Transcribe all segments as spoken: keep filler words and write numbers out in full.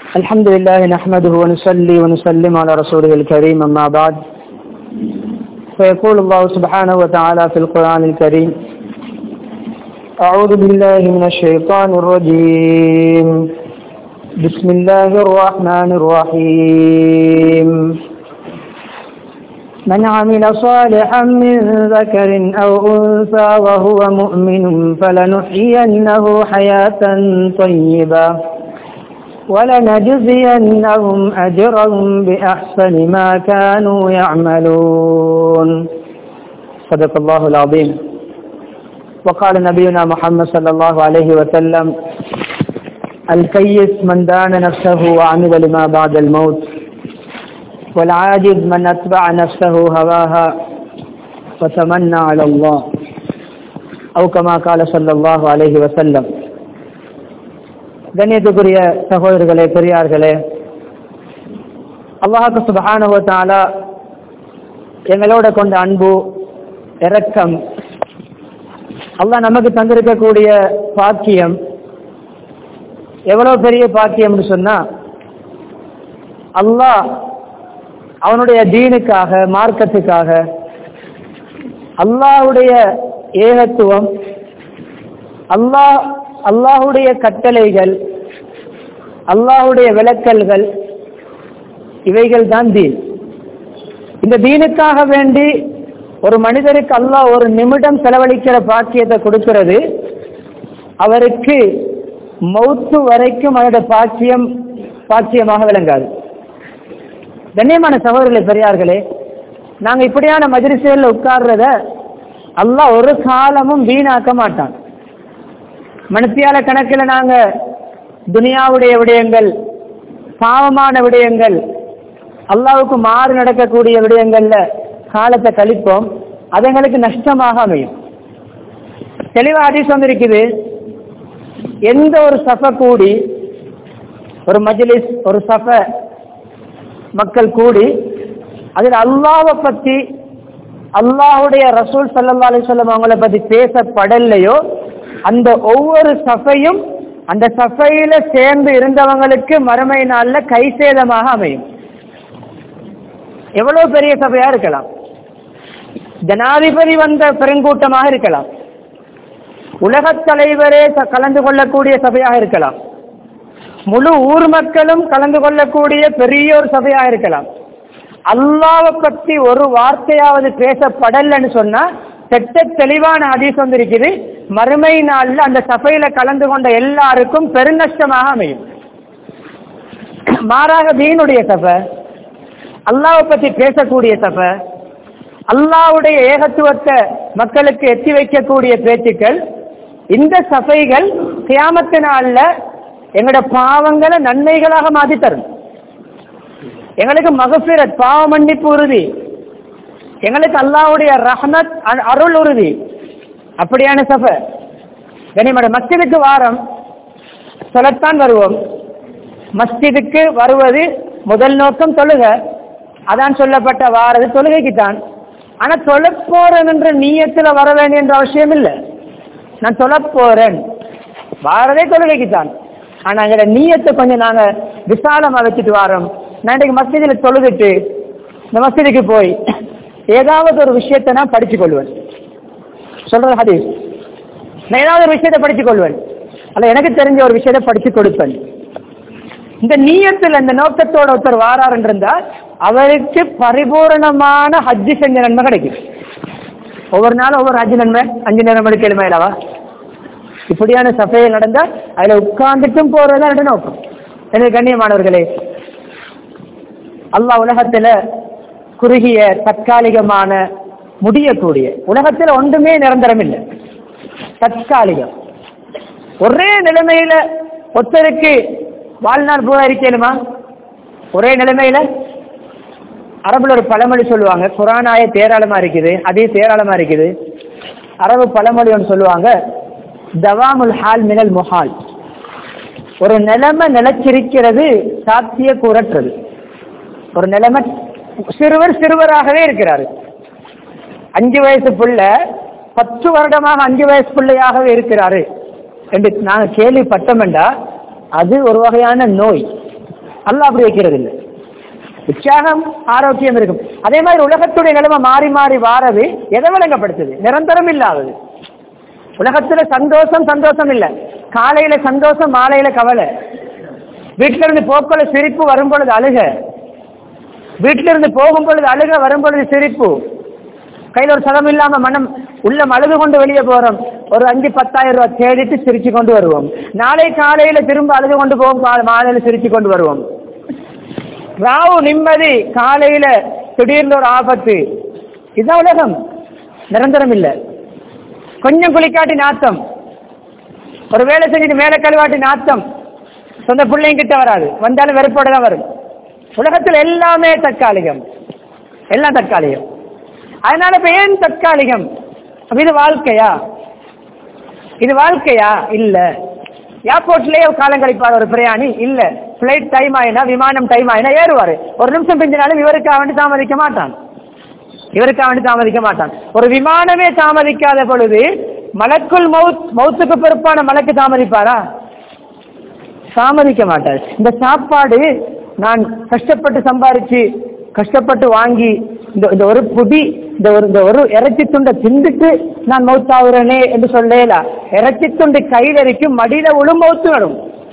الحمد لله نحمده ونصلي ونسلم على رسوله الكريم أما بعد فيقول الله سبحانه وتعالى في القرآن الكريم أعوذ بالله من الشيطان الرجيم بسم الله الرحمن الرحيم من عمل صالحا من ذكر أو أنثى وهو مؤمن فلنحيينه حياة طيبة ولنجزينهم أجرهم بأحسن ما كانوا يعملون صدق الله العظيم. وقال نبينا محمد صلى الله عليه وسلم الكيس من دان نفسه وعمل لما بعد الموت والعاجز من أتبع نفسه هواها وتمنى على الله أو كما قال صلى الله عليه وسلم. கண்ணியத்துக்குரிய சகோதரர்களே, பெரியார்களே, அல்லாஹ் சுப்ஹானஹு வ தஆலா எங்களோட கொண்ட அன்பு, இரக்கம், அல்லாஹ் நமக்கு தந்திருக்கக்கூடிய பாக்கியம் எவ்வளவு பெரிய பாக்கியம்னு சொன்னா, அல்லாஹ் அவனுடைய தீனுக்காக, மார்க்கத்துக்காக, அல்லாஹ்வுடைய ஏகத்துவம், அல்லாஹ் அல்லாஹ்வுடைய கட்டளைகள், அல்லாஹ்வுடைய விளக்கல்கள், இவைகள் தான் தீன். இந்த தீனுக்காக வேண்டி ஒரு மனிதருக்கு அல்லாஹ் ஒரு நிமிடம் செலவழிக்கிற பாக்கியத்தை கொடுக்கிறது, அவருக்கு மௌத்து வரைக்கும் அவருடைய பாக்கியம் பாக்கியமாக விளங்காது. கண்ணியமான சகோதரர்களே, பெரியார்களே, நாங்க இப்படியான மஜ்லிஸ்ல உட்கார்றத அல்லாஹ் ஒரு காலமும் வீணாக்க மாட்டான். மனத்தியால கணக்கில் நாங்க துனியாவுடைய விடயங்கள், பாவமான விடயங்கள், அல்லாஹ்வுக்கு மாறு நடக்கக்கூடிய விடயங்கள்ல காலத்தை கழிப்போம், அது எங்களுக்கு நஷ்டமாக அமையும். தெளிவா ஹதீஸ் வந்திருக்குது, எந்த ஒரு சஃப கூடி, ஒரு மஜ்லிஸ், ஒரு சஃப மக்கள் கூடி அதில் அல்லாஹ்வை பத்தி, அல்லாஹ்வுடைய ரசூல் ஸல்லல்லாஹு அலைஹி வஸல்லம் அவங்கள பத்தி பேசப்படலையோ, அந்த ஒவ்வொரு சஃபையும் அந்த சஃபையில சேர்ந்து இருந்தவங்களுக்கு மறுமை நாள்ல கைசேதமாக அமையும். எவ்வளவு பெரிய சபையா இருக்கலாம், ஜனாதிபதி வந்த பெருங்கூட்டமாக இருக்கலாம், உலகத் தலைவரே கலந்து கொள்ளக்கூடிய சபையாக இருக்கலாம், முழு ஊர் மக்களும் கலந்து கொள்ளக்கூடிய பெரிய ஒரு சபையாக இருக்கலாம். அல்லாஹ்வை பத்தி ஒரு வார்த்தையாவது பேசப்படலன்னு சொன்னா செட்ட தெளிவான ஹதீஸ் வந்திருக்குது, மறுமை நாள்ல அந்த சபையில கலந்து கொண்ட எல்லாருக்கும் பெருநஷ்டமாக அமையும். மாறாக தீனுடைய சபை, அல்லாஹ்வை பத்தி பேசக்கூடிய சபை, அல்லாஹ்வுடைய ஏகத்துவத்தை மக்களுக்கு எத்தி வைக்கக்கூடிய பேச்சுக்கள், இந்த சபைகள் கியாமத்து நாள்ல எங்களோட பாவங்களை நன்மைகளாக மாற்றி தரும். எங்களுக்கு மகஃபிரத், பாவ மன்னிப்பு உறுதி, எங்களுக்கு அல்லாஹ்வுடைய ரஹ்மத், அருள் உறுதி. அப்படியான சபை கனிமட மஸ்ஜிதுக்கு வாரம் சொல்லத்தான் வருவோம். மஸ்ஜிதுக்கு வருவது முதல் நோக்கம் தொழுக, அதான் சொல்லப்பட்ட வாரது தொழுகைக்குத்தான். ஆனா தொழ போறேன் என்ற நீயத்துல வர வேண்டிய என்ற அவசியம் இல்லை. நான் தொழ போறேன் வாரதே தொழுகைக்குத்தான். ஆனா எங்களோட நீயத்தை கொஞ்சம் நாங்க விசாலமா வச்சுட்டு வாரோம். நான் இன்றைக்கு மஸ்ஜிதில் தொழுதுட்டு இந்த மஸ்ஜிதுக்கு போய் ஏதாவது ஒரு விஷயத்தை நான் படிச்சு கொள்வேன். சொல்ற ஹதீஸ், நான் ஏதாவது ஒரு விஷயத்தை படித்துக் கொள்வேன், அல்ல எனக்கு தெரிஞ்ச ஒரு விஷயத்தை படிச்சு கொடுப்பேன். இந்த நீயத்தில், இந்த நோக்கத்தோட ஒருத்தர் வாரார் இருந்தால் அவருக்கு பரிபூரணமான ஹஜ்ஜி செஞ்ச நன்மை கிடைக்கும். ஒவ்வொரு நாளும் ஒவ்வொரு ஹஜ்ஜி நன்மை அஞ்சு நேரம் எடுக்கலுமா இல்லவா? இப்படியான சபையில் நடந்தால் அதுல உட்கார்ந்துட்டும் போறதா ரெண்டு நோக்கம். எனவே கண்ணியமானவர்களே, அல்லாஹ் உலகத்துல குறுகிய தற்காலிகமான முடியக்கூடிய, உலகத்தில் ஒன்றுமே நிரந்தரம் இல்லை, தற்காலிகம். ஒரே நிலைமையில ஒருத்தருக்கு வாழ்நாள் பூரா இருக்கலுமா? ஒரே நிலைமையில அரபுல ஒரு பழமொழி சொல்லுவாங்க, குர்ஆனாய தேராளமா இருக்குது, அதே தேராளமா இருக்குது. அரபு பழமொழி ஒன்று சொல்லுவாங்க, தவாமுல் ஹால் மினல் முஹால். ஒரு நிலைமை நிலைச்சிருக்கிறது சாத்திய கூறற்றது. ஒரு நிலைமை, சிறுவர் சிறுவராகவே இருக்கிறாரு, அஞ்சு வயசு புள்ள பத்து வருடமாக அஞ்சு வயசு பிள்ளையாகவே இருக்கிறாரு என்று நாங்கள் கேள்விப்பட்டோம் என்றா அது ஒரு வகையான நோய். அல்லாஹ் அப்படி வைக்கிறது இல்லை. உற்சாகம் ஆரோக்கியம் இருக்கும். அதே மாதிரி உலகத்துடைய நிலைமை மாறி மாறி வாரது எதை விளங்கப்படுத்துது? நிரந்தரம் இல்லாதது. உலகத்துல சந்தோஷம் சந்தோஷம் இல்லை. காலையில சந்தோஷம், மாலையில கவலை. வீட்டில இருந்து போக்குள்ள சிரிப்பு, வரும் பொழுது அழுக. வீட்டில இருந்து போகும் பொழுது அழுக, வரும் பொழுது சிரிப்பு. கையில் ஒரு சதம் இல்லாம மனம் உள்ளம் அழுது கொண்டு வெளியே போறோம். ஒரு அஞ்சு பத்தாயிரம் ரூபாய் தேடிட்டு சிரிச்சு கொண்டு வருவோம். நாளை காலையில திரும்ப அழுது கொண்டு போவோம், மாலையில சிரிச்சு கொண்டு வருவோம். ராவு நிம்மதி, காலையில திடீர்னு ஒரு ஆபத்து. இதுதான் உலகம், நிரந்தரம் இல்லை. கொஞ்சம் குளிக்காட்டி நாத்தம், ஒரு வேலை செஞ்சுட்டு மேல கழுவாட்டி நாத்தம், சொந்த பிள்ளைங்க கிட்ட வராது, வந்தாலும் வெறுப்போட தான் வரும். உலகத்தில் எல்லாமே தற்காலிகம், எல்லாம் தற்காலிகம். அதனால இப்ப ஏன் தற்காலிகம்? இது வாழ்க்கையா? இது வாழ்க்கையா? இல்ல. ஏர்போர்ட்லயே காலம் கழிப்பார் ஒரு பிரயாணி? இல்ல. பிளைட் டைம் ஆயினா, விமானம் டைம் ஆயினா ஏறுவாரு. ஒரு நிமிஷம் பிஞ்சினாலும் இவருக்காக வேண்டி தாமதிக்க மாட்டான், இவருக்காக வேண்டி தாமதிக்க மாட்டான். ஒரு விமானமே தாமதிக்காத பொழுது மலக்குள் மவுத் மவுத்துக்கு பொறுப்பான மலக்கு தாமதிப்பாரா? தாமதிக்க மாட்டார். இந்த சாப்பாடு நான் கஷ்டப்பட்டு சம்பாரிச்சு கஷ்டப்பட்டு வாங்கி இந்த ஒரு புடி இந்த ஒரு இந்த ஒரு இறைச்சி துண்டை திண்டுட்டு நான் மௌத்தாவுறனே என்று சொல்லல. இறைச்சி துண்டு கையில் இருக்கும், மடியில உழு மௌத்து வரும்.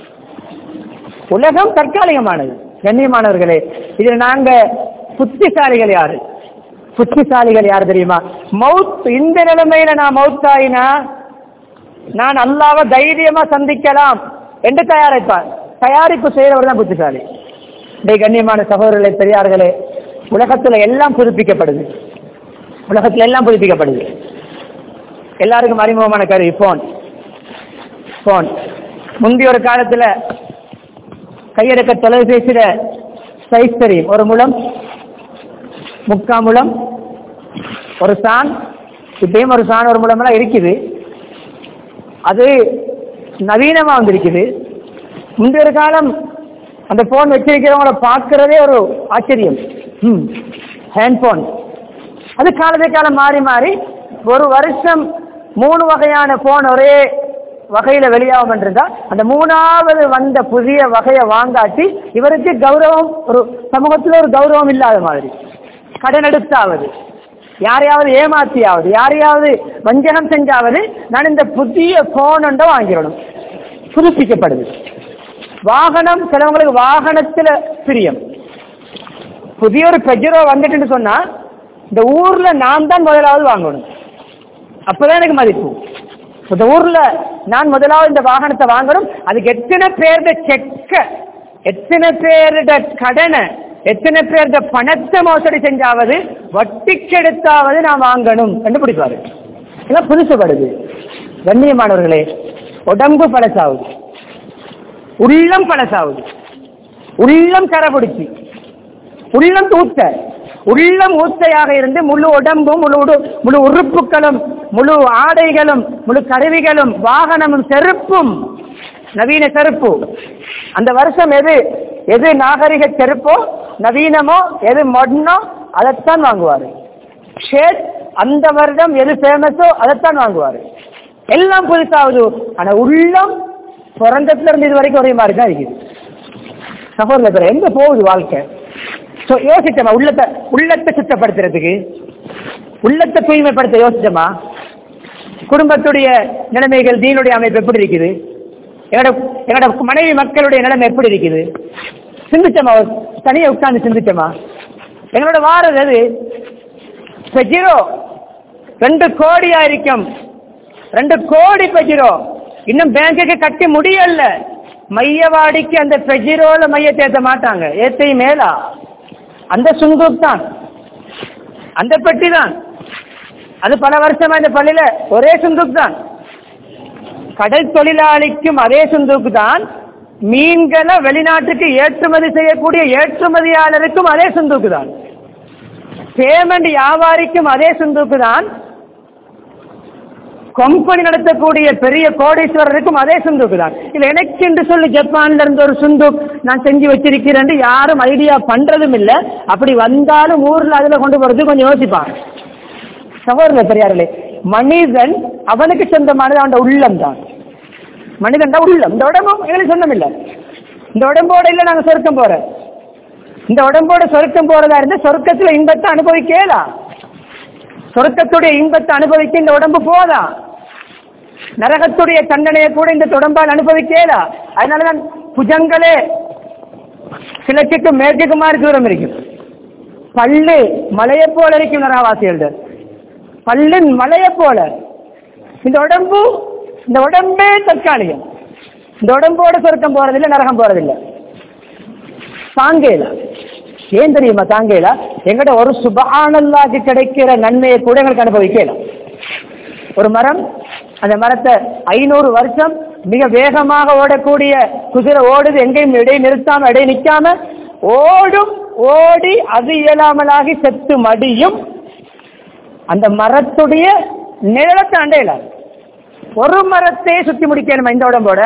உலகம் தற்காலிகமானது. கண்ணியமானவர்களே, இதுல நாங்க புத்திசாலிகள் யாரு? புத்திசாலிகள் யாரு தெரியுமா? மவுத் இந்த நிலைமையில நான் மவுத்தாயினா நான் அல்லாஹ்வை தைரியமா சந்திக்கலாம் என்று தயாரிப்பார். தயாரிப்பு செய்யறவர் தான் புத்திசாலி. கண்ணியமான சகோதரர்களே, பெரியார்களே, உலகத்துல எல்லாம் புதுப்பிக்கப்படுது. உலகத்துல எல்லாம் புதுப்பிக்கப்படுது. எல்லாருக்கும் அறிமுகமான கருவி போன். போன் முந்தைய ஒரு காலத்துல கையெடுக்க தொலைபேசியில சைஸ் தெரியும். ஒரு முழம், முக்கா முழம், ஒரு சான், இப்பயும் ஒரு சான் ஒரு முழம் எல்லாம் இருக்குது. அது நவீனமா வந்திருக்குது. முந்தைய காலம் அந்த போன் வச்சிருக்கிறவங்கள பார்க்கிறதே ஒரு ஆச்சரியம். Hand phone. அது காலத்தை காலம் மாறி மாறி ஒரு வருஷம் மூணு வகையான போன் ஒரே வகையில வெளியாகும் என்றா அந்த மூணாவது வந்த புதிய வகையை வாங்காட்டி இவருக்கு கௌரவம், ஒரு சமூகத்தில் ஒரு கௌரவம் இல்லாத மாதிரி. கடன் எடுத்தாவது, யாரையாவது ஏமாத்தியாவது, யாரையாவது வஞ்சகம் செஞ்சாவது நான் இந்த புதிய போன் ஒன்றை வாங்கிடணும். புதுப்பிக்கப்படுது. வாகனம், சிலவங்களுக்கு வாகனத்துல பிரியம். புதிய ஒரு பெஜரோ வந்துட்டு சொன்னா இந்த ஊர்ல நான் தான் முதலாவது வாங்கணும், அப்பதான் எனக்கு மதிப்பு. இந்த ஊர்ல நான் முதலாவது இந்த வாகனத்தை வாங்கணும். அதுக்கு எத்தனை பேருட செக்க, எத்தனை பேருட கடனை, எத்தனை பேருட பணத்தை மோசடி செஞ்சாவது, வட்டிக்கெடுத்தாவது நான் வாங்கணும் என்று பிடிப்பாரு. இதெல்லாம் புதுசுப்படுது. கண்ணியமானவர்களே, உடம்பு பழசாகுது, உள்ளம் பழசாகுது. உள்ளம் கரபிடிச்சு, உள்ளம் ஊத்த, உள்ளம் ஊத்தையாக இருந்து முழு உடம்பும் முழு முழு உறுப்புகளும் முழு ஆடைகளும் முழு கருவிகளும் வாகனமும் செருப்பும் நவீன செருப்பு. அந்த வருஷம் எது எது நாகரிக செருப்போ நவீனமோ, எது மொடனோ அதைத்தான் வாங்குவாரு. ஷேட் அந்த வருடம் எது ஃபேமஸோ அதைத்தான் வாங்குவாரு. எல்லாம் புதுசாகுது. ஆனா உள்ளம் பிறந்தத்துல இருந்து இது வரைக்கும் ஒரே மாதிரி தான் இருக்குது. சகோதரர், எங்க போகுது வாழ்க்கை? யோசிச்சமா? உள்ளத்தை உள்ளத்தை சுத்தப்படுத்துறதுக்கு, உள்ளத்தை தூய்மைப்படுத்த யோசிச்சமா? குடும்பத்துடைய நிலைமைகள், தீனுடைய அமைப்பு எப்படி இருக்குது? எங்களோட எங்களோட மனைவி மக்களுடைய நிலைமை எப்படி இருக்குது? சிந்திச்சமா? தனியா உட்கார்ந்து சிந்திச்சமா? எங்களோட வாரது அது பெஜிரோ ரெண்டு கோடியா இருக்கும். ரெண்டு கோடி பெஜிரோ இன்னும் பேங்குக்கு கட்டி முடியல. மையவாடிக்கு அந்த பெஜிரோல மையத்தை ஏற்ற மாட்டாங்க. ஏத்தையும் மேலா அந்த சுந்தூக் தான், அந்த பெட்டி தான். அது பல வருஷமா இந்த பள்ளியில ஒரே சுந்தூக் தான். கடல் தொழிலாளிக்கும் அதே சுந்தூக்கு தான். மீன்களை வெளிநாட்டுக்கு ஏற்றுமதி செய்யக்கூடிய ஏற்றுமதியாளருக்கும் அதே சுந்தூக்கு தான். பேமெண்ட் வியாபாரிக்கும் அதே சுந்தூக்கு தான். கம்பெனி நடத்தக்கூடிய பெரிய கோடீஸ்வரருக்கும் அதே சுந்தூக்கு தான். இல்ல எனக்கு என்று சொல்லி ஜப்பான்ல இருந்து ஒரு சுந்தூக் நான் செஞ்சு வச்சிருக்கிறேன் யாரும் ஐடியா பண்றதும் இல்லை. அப்படி வந்தாலும் ஊர்ல அதுல கொண்டு போறது கொஞ்சம் யோசிப்பாங்க. சகோதரர்களே, பெரியார்களே, மனிதன் அவனுக்கு சொந்தமானது அவன் உள்ளம் தான். மனிதன் தான் உள்ளம். இந்த உடம்பும் எங்களுக்கு சொந்தம் இல்லை. இந்த உடம்போட இல்ல நாங்க சொர்க்கம் போற, இந்த உடம்போட சொர்க்கம் போறதா இருந்தா சொர்க்கத்துல இன்பத்தை அனுபவிக்கலாம். சொர்க்கத்துடைய இன்பத்தை அனுபவிக்க இந்த உடம்பு போதா, நரகத்துடைய தண்டனையை கூட இந்த உடம்பால் அனுபவிக்கலாம். அதனாலதான் புஜங்களே கிழக்குக்கு மேற்குக்கு மாறி தூரம் இருக்கும். பல்லு மலையை போல இருக்கும் நரகவாசிகள், பல்லு மலையை போல. இந்த உடம்பு இந்த உடம்பே தற்காலிகம். இந்த உடம்போட சொர்க்கம் போறதில்லை, நரகம் போறதில்லை. தாங்கேலா ஏன் தெரியுமா? தாங்கேலா எங்கட ஒரு சுபஹானல்லாஹ்க்கு கிடைக்கிற நன்மையை கூட எங்களுக்கு அனுபவிக்கலாம். ஒரு மரம், அந்த மரத்தை ஐநூறு வருஷம் மிக வேகமாக ஓடக்கூடிய குதிரை ஓடுது, எங்கேயும் இடை நிறுத்தாம இடை நிற்காம ஓடும், ஓடி அது இயலாமலாகி செத்து மடியும். அந்த மரத்துடைய நிழலத்தை அண்டையில ஒரு மரத்தையே சுத்தி முடிக்கணுமா இந்த உடம்போட?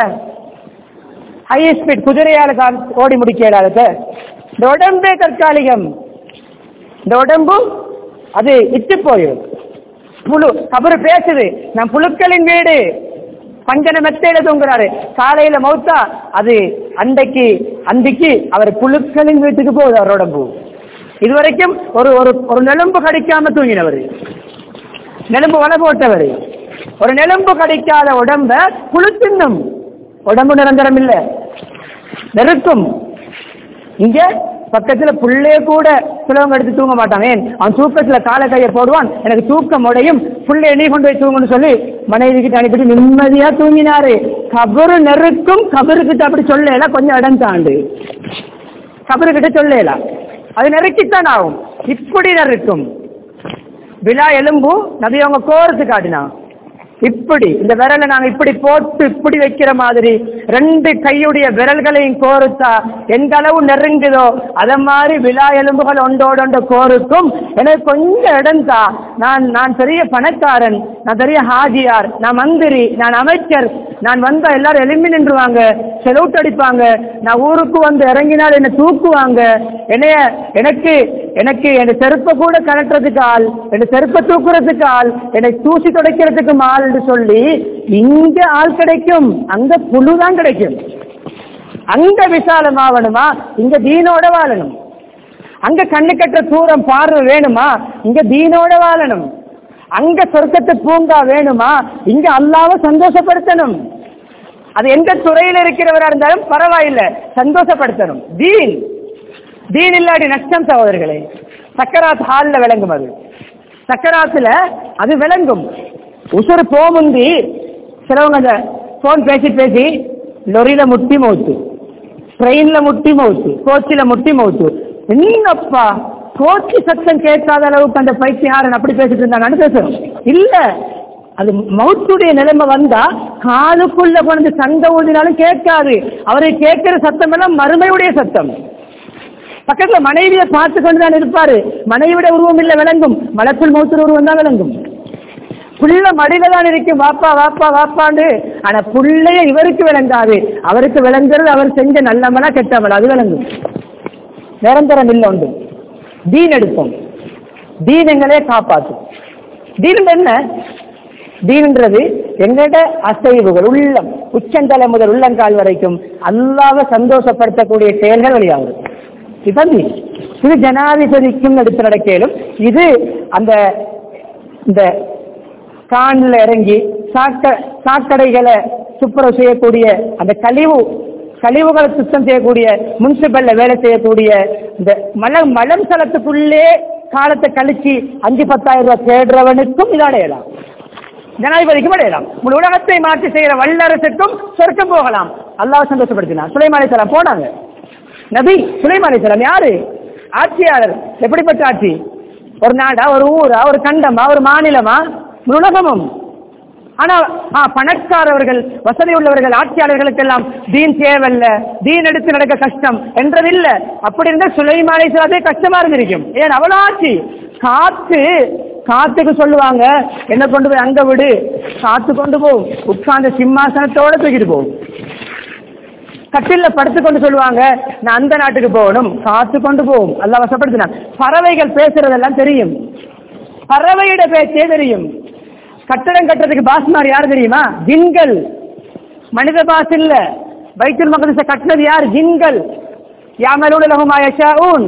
ஹை ஸ்பீட் குதிரையால ஓடி முடிக்கிறாளுக்கு. இந்த உடம்பே தற்காலிகம். இந்த உடம்பு அது இட்டு போயிடும். புழு கபரு பேசுது, நான் புழுக்களின் வீடு, பஞ்சன மெத்தையில தூங்குறாரு. காலையில மௌத்தா அது அண்டைக்கு அந்திக்கு அவர் புழுக்களின் வீட்டுக்கு போகுது. அவர் உடம்பு இதுவரைக்கும் ஒரு ஒரு நெலும்பு கடிக்காம தூங்கினவர், நெலும்பு வள போட்டவர். ஒரு நெலும்பு கடிக்காத உடம்ப புழு தின்னும். உடம்பு நிரந்தரம் இல்ல, நெருக்கும். இங்க பக்கத்துல புள்ளைய கூட சிலவங்க எடுத்து தூங்க மாட்டாங்க. ஏன்? அவன் தூக்கத்துல கால கையை போடுவான், எனக்கு தூக்கம் உடையும், புள்ளைய நீ கொண்டு போய் தூங்கன்னு சொல்லி மனைவி கிட்ட அனுப்பிட்டு நிம்மதியா தூங்கினாரு. கபரு நெருக்கும். கபரு கிட்ட அப்படி சொல்லலாம், கொஞ்சம் இடம் தாண்டு கபரு கிட்ட சொல்லலாம், அது நெருக்கித்தான் ஆகும். இப்படி நெருக்கும். விழா எலும்பு நபி அவங்க கோர்த்து காட்டினா இப்படி இந்த விரலை நாங்க இப்படி போட்டு இப்படி வைக்கிற மாதிரி ரெண்டு கையுடைய விரல்களையும் கோர்த்தா எந்த அளவு நெருங்குதோ அத மாதிரி விழா எலும்புகள் ஒன்றோட ஒன்று கோருக்கும். எனக்கு கொஞ்சம் இடம் தான், நான் நான் பெரிய பணக்காரன், நான் பெரிய ஹாஜியார், நான் மந்திரி, நான் அமைச்சர், நான் வந்தா எல்லாரும் எழும்பி நின்றுவாங்க, செலவுட் அடிப்பாங்க, நான் ஊருக்கு வந்து இறங்கினால் என்னை தூக்குவாங்க, என்னைய எனக்கு எனக்கு என் செருப்பை கூட கலட்டுறதுக்கு ஆள், என் செருப்பை தூக்குறதுக்கு ஆள், என்னை தூசி துடைக்கிறதுக்கு ஆள் என்று சொல்லி இங்க ஆள் கிடைக்கும், அங்க புழுதான் கிடைக்கும். அங்க விசாலமாவணுமா, இங்க தீனோட வாழணும். அங்க கண்ணு கட்ட தூரம் பார்வை வேணுமா, இங்க தீனோட வாழணும். அங்க சொர்க்கத்து பூங்கா வேணுமா, இங்க அல்லாஹ்வை சந்தோஷப்படுத்தணும். அது எந்த துறையில இருக்கிறவரா இருந்தாலும் பரவாயில்லை, சந்தோஷப்படுத்தணும். தீன் தீன் இல்லாடி நஷ்டம் சகோதரர்களே. சக்கராத் ஹால்ல விளங்கும். அது சக்கராத்துல அது விளங்கும். உசுறு போமுந்தி சிலவங்க அந்த போன் பேசி பேசி லொரியில முட்டி மௌத்து, ட்ரெயின்ல முட்டி மௌத்து, கோச்சில முட்டி மௌத்து. என்னப்பா கோச்சி சத்தம் கேட்காத அளவுக்கு அந்த பைத்தியாரன் அப்படி பேசிட்டு இருந்தாங்கன்னு பேசுறோம். இல்ல, அது மௌத்துடைய நிலைமை வந்தா காலுக்குள்ள கொண்டு சண்டை ஊதினாலும் கேட்காது. அவரை கேட்கிற சத்தம் எல்லாம் மறுமையுடைய சத்தம். பக்கத்துல மனைவியை பார்த்து கொண்டுதான் இருப்பாரு. மனைவியோட உருவம் இல்ல விளங்கும், மலக்குள் மௌத்துற உருவம் தான் விளங்கும். புள்ள மடியில தான் இருக்கும், வாப்பா வாப்பா வாப்பாண்டு. ஆனா புள்ளைய இவருக்கு விளங்காது. அவருக்கு விளங்குறது அவர் செஞ்ச நல்லமலா கெட்டமலா, அது விளங்கும். நிரந்தரம் இல்லை உண்டு. தீன் எடுப்போம், தீனங்களே காப்பாற்றும். தீன் என்ன? தீன்ன்றது எங்கட அசைவுகள், உள்ளம் உச்சந்தலை முதல் உள்ளங்கால் வரைக்கும் அல்லாஹ்வை சந்தோஷப்படுத்தக்கூடிய செயல்கள் வெளியாகும். இது ஜனாதிபதிக்கும் எடுத்து நடக்கலும். இது அந்த இந்த கான்ல இறங்கி சாக்க சாக்கடைகளை துப்புரவு செய்யக்கூடிய அந்த கழிவு கழிவுகளை சுத்தம் செய்யக்கூடிய முனிசிபல்ல வேலை செய்யக்கூடிய இந்த மலம் மலம் சலத்துக்குள்ளே காலத்தை கழிச்சு அஞ்சு பத்தாயிரம் ரூபாய் தேடுறவனுக்கும் இது அடையலாம், ஜனாதிபதிக்கும் அடையலாம். முழு உலகத்தை மாற்றி செய்யற வல்லரசுக்கும் சொர்க்கம் போகலாம். அல்லாஹ் சந்தோஷப்படுத்தினார். சுலைமான் அலைஹிஸ்ஸலாம் போனாங்க. நபி சுலைமான் அலைஹிஸ்ஸலாம் யாரு? ஆட்சியாளர். எப்படிப்பட்ட ஆட்சி? ஒரு நாடா, ஒரு ஊரா, ஒரு கண்டமா, ஒரு மாநிலமா, உலகமும். ஆனா பணக்காரவர்கள், வசதி உள்ளவர்கள், ஆட்சியாளர்களுக்கெல்லாம் தீன் தேவையில்ல, தீன் எடுத்து நடக்க கஷ்டம் என்றதில்ல. அப்படி இருந்தா சுலைமான் அலைஹிஸ்ஸலாமே கஷ்டமா இருந்திருக்கும். ஏன்? அவ்வளோ ஆட்சி. காத்து காத்துக்கு சொல்லுவாங்க, என்ன கொண்டு போய் அங்க விடு, காத்து கொண்டு போகும், உட்கார்ந்த சிம்மாசனத்தோட தூக்கிட்டு போகும். கட்டில படுத்து கொண்டு சொல்லுவாங்க, நான் அந்த நாட்டுக்கு போகணும், காத்து கொண்டு போகும். அல்லாஹ் வசப்படுத்தினான். பறவைகள் பேசுறதெல்லாம் தெரியும், பறவையிட பேச்சே தெரியும். கட்டடம் கட்டுறதுக்கு பாஸ்மார் யாரு தெரியுமா? ஜின்கள். மனித பாஸ் இல்ல. பைத்துல் மக்திஸை கட்டினது யார்? ஜின்கள். யாமலூன லஹு மா யஷாஊன்.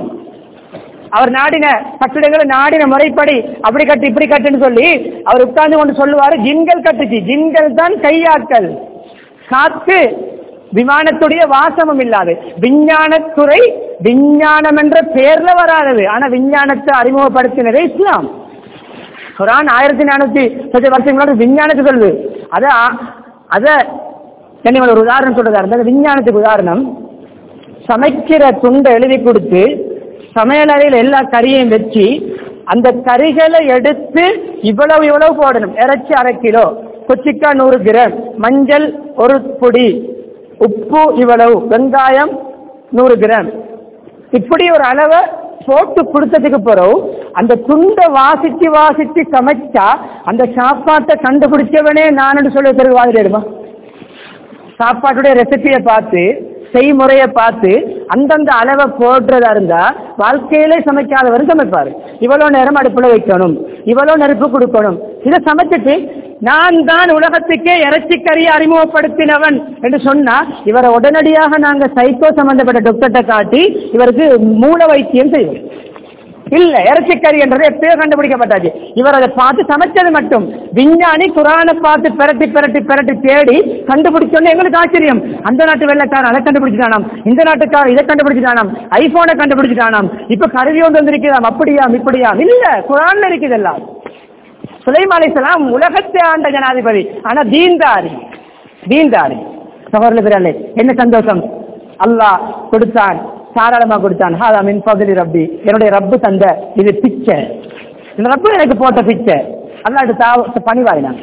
அவர் நாடின கட்டிடங்களை நாடின முறைப்படி அப்படி கட்டு இப்படி கட்டுன்னு சொல்லி அவர் உட்கார்ந்து கொண்டு சொல்லுவாரு, ஜின்கள் கட்டுச்சு. ஜின்கள் தான் கையாக்கள். காத்து விமானத்துடைய வாசமும் இல்லாது. விஞ்ஞானத்துறை விஞ்ஞானம் என்ற பெயர்ல வராது. ஆனா விஞ்ஞானத்தை அறிமுகப்படுத்தினதே இஸ்லாம். குர்ஆன் ஆயிரத்தி நானூத்தி வருஷங்களோட விஞ்ஞானத்தை சொல்லுது. அத அத ஒரு உதாரணம் சொல்றதா இருந்தா, விஞ்ஞானத்துக்கு உதாரணம், சமைக்கிற துண்டை எழுதி கொடுத்து சமையலறையில் எல்லா கறியையும் வச்சு அந்த கறிகளை எடுத்து இவ்வளவு இவ்வளவு போடணும். இறைச்சி அரை கிலோ, கொச்சிக்காய் நூறு கிராம், மஞ்சள் ஒரு பொடி, உப்பு இவ்வளவு, வெங்காயம் நூறு கிராம், இப்படி ஒரு அளவை போட்டு கொடுத்ததுக்கு பிறகு அந்த துண்டை வாசிச்சு வாசிச்சு சமைச்சா அந்த சாப்பாட்டை கண்டுபிடிச்சவனே நான் சொல்லி பிறகு வாதிடுமா? சாப்பாட்டுடைய ரெசிபியை பார்த்து செய்முறையை பார்த்து அந்தந்த அளவை போடுறதா இருந்தா வாழ்க்கையிலே சமைக்காதவரும் சமைப்பாரு. இவ்வளவு நேரம் அடுப்புல வைக்கணும், இவ்வளவு நெருப்பு கொடுக்கணும். இதை சமைச்சிட்டு நான் தான் உலகத்துக்கே இறைச்சி கறியை அறிமுகப்படுத்தினவன் என்று சொன்னா இவரை உடனடியாக நாங்க சைக்கோ சம்பந்தப்பட்ட டாக்டர்கிட்ட காட்டி இவருக்கு மூல வைத்தியம் செய்வோம். இல்ல, இறைச்சிக்கறி என்றது எப்பயோ கண்டுபிடிக்கப்பட்டாச்சு. இவர் அதை பார்த்து சமைச்சது மட்டும். விஞ்ஞானி குரானை பார்த்து பெரட்டி பெரட்டி பெரட்டி தேடி கண்டுபிடிச்சோன்னு எங்களுக்கு ஆச்சரியம். அந்த நாட்டு வெள்ளக்காரன் அதை கண்டுபிடிச்சிட்டானாம், இந்த நாட்டுக்காரன் இதை கண்டுபிடிச்சிட்டானாம், ஐபோனை கண்டுபிடிச்சிட்டானாம், இப்ப கருவி ஒன்று வந்திருக்கிறாம், அப்படியாம் இப்படியாம். இல்ல, குரான்ல இருக்குது எல்லாம். சுலைமான் அலைஹிஸ்ஸலாம் உலகத்தை ஆண்ட ஜனாதிபதி. ஆனா தீன்தாரி தீன்தாரி சகோதரர்களே, என்ன சந்தோஷம்! அல்லாஹ் கொடுத்தான், தாராளமா கொடுத்தான். ஹாதா மின் ஃபضل ரப்பி, என்னுடைய ரப்பு தந்த இது பிச்சை, இந்த ரப்பு எனக்கு போட்ட பிச்சை. அல்லாஹ்வுக்கு பணிவாயினான்.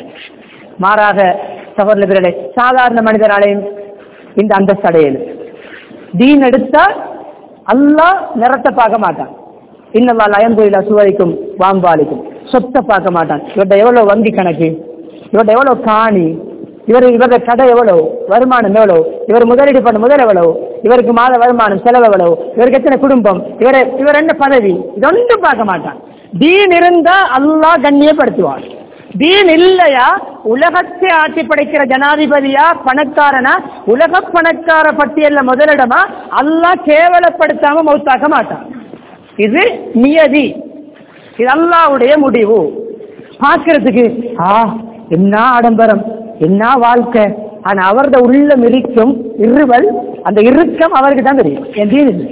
மாறாக சகோதரர்களே, சாதாரண மனிதராலையும் இந்த அந்தஸ்து அடையது. தீன் எடுத்தா அல்லாஹ் நிறத்தை பார்க்க மாட்டான். இன்னல்லாஹ் லா யன்துரு இலா சுவரிக்கும் வாம்பாலிக்கும், சொத்தை பார்க்க மாட்டான். இவர்கிட்ட எவ்வளவு வங்கி கணக்கு, இவர்கிட்ட எவ்வளவு காணி, இவர் இவருடைய கடை எவ்வளவு, வருமானம் எவ்வளவு, இவர் முதலீடு பண்ண முதல் எவ்வளவு, இவருக்கு மாத வருமானம் செலவு எவ்வளவு, இவருக்கு எத்தனை குடும்பம், இவர் இவர் என்ன பதவி, இதொன்றும் பார்க்க மாட்டான். தீன் இருந்தா அல்லாஹ் கண்ணியப்படுத்துவான். தீன் இல்லையா உலகத்தை ஆட்சி படைக்கிற ஜனாதிபதியா பணக்காரனா உலக பணக்கார பட்டியல்ல முதலிடமா அல்லாஹ் கேவலப்படுத்தாம மௌத்தாக்க மாட்டான். இது நியதி, இது அல்லாஹ்வுடைய முடிவு. பார்க்கிறதுக்கு ஆ என்ன ஆடம்பரம், என்ன வாழ்க்கை, ஆனா அவரது உள்ளம் இருக்கும் இருவல், அந்த இறுக்கம் அவருக்கு தான் தெரியும். என் தீன் இல்லை.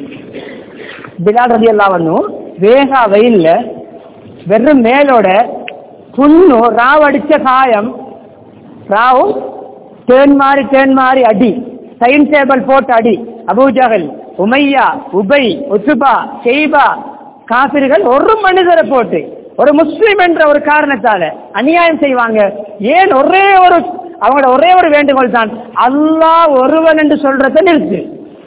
பிலால் ரலியல்லாஹு அன்ஹு வேகா வெயில்ல வெறும் மேலோட புண்ணு ராவ் அடிச்ச காயம், ராவ் டேன் மாறி டேன் மாறி அடி, டைம் டேபிள் போட்டு அடி. அபூஜஹல், உமையா, உபை, உத்பா, ஷைபா காபிர்கள் ஒரு மனிதரை போட்டு ஒரு முஸ்லிம் என்ற ஒரு காரணத்தால அநியாயம் செய்வாங்க. ஏன்? ஒரே ஒரு அவங்களோட ஒரே ஒரு வேண்டுகோள் தான், அல்லாஹ் ஒருவன் என்று சொல்றத நிறுத்து,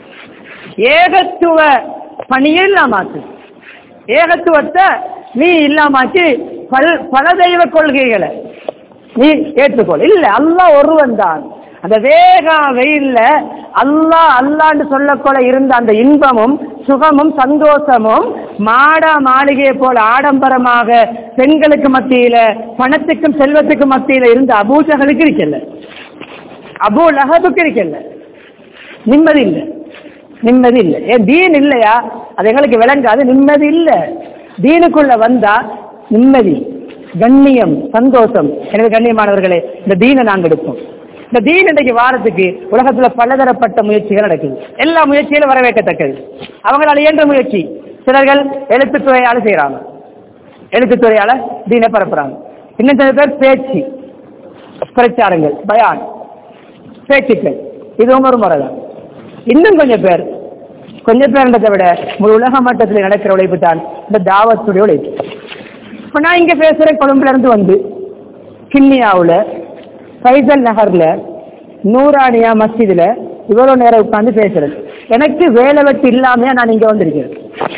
ஏகத்துவ பணியை இல்லாமாச்சு, ஏகத்துவத்தை நீ இல்லாமாச்சு, பல பல தெய்வ கொள்கைகளை நீ ஏற்றுக்கொள். இல்ல, அல்லாஹ் ஒருவன் தான். அந்த வேகா வெயில்ல அல்லாஹ் அல்லான்னு சொல்லக்கொள்ள இருந்த அந்த இன்பமும் சுகமும் சந்தோஷமும் மாடா மாளிகையை போல ஆடம்பரமாக பெண்களுக்கு மத்தியில பணத்துக்கும் செல்வத்துக்கும் மத்தியில இருந்த அபூஜஹலுக்கு இருக்கல, அபூ லஹபுக்கு இருக்கல. நிம்மதி இல்லை, நிம்மதி இல்லை. ஏன்? தீன் இல்லையா? அது எங்களுக்கு விளங்காது. நிம்மதி இல்லை. தீனுக்குள்ள வந்தா நிம்மதி, கண்ணியம், சந்தோஷம். எனவே கண்ணியமானவர்களே, இந்த தீனை நாங்கள் எடுப்போம். இந்த தீன் இன்றைக்கு வாரத்துக்கு உலகத்துல பலதரப்பட்ட முயற்சிகள் நடக்குது. எல்லா முயற்சிகளும் வரவேற்கத்தக்கது. அவங்களால இயன்ற முயற்சி. சிலர்கள் எழுத்துத்துறையால செய்யறாங்க, எழுத்துத்துறையால தீனை பரப்புறாங்க. இன்னும் சில பேர் பேச்சு பிரச்சாரங்கள், பயான், பேச்சுக்கள், இதுவும் ஒரு முறைதான். இன்னும் கொஞ்சம் பேர் கொஞ்சம் பேர்ன்றதை விட ஒரு உலக மட்டத்தில் நடக்கிற உழைப்பு தான் இந்த தாவத்துடைய உழைப்பு. இப்ப நான் இங்க பேசுறேன், கொழும்புல இருந்து வந்து கிண்ணியாவுல ஃபைசல் நகர்ல நூரானியா மஸ்ஜிதுல இவ்வளவு நேரம் உட்கார்ந்து பேசுறேன். எனக்கு வேலை வெட்டு இல்லாமையா நான் இங்க வந்திருக்கிறேன்.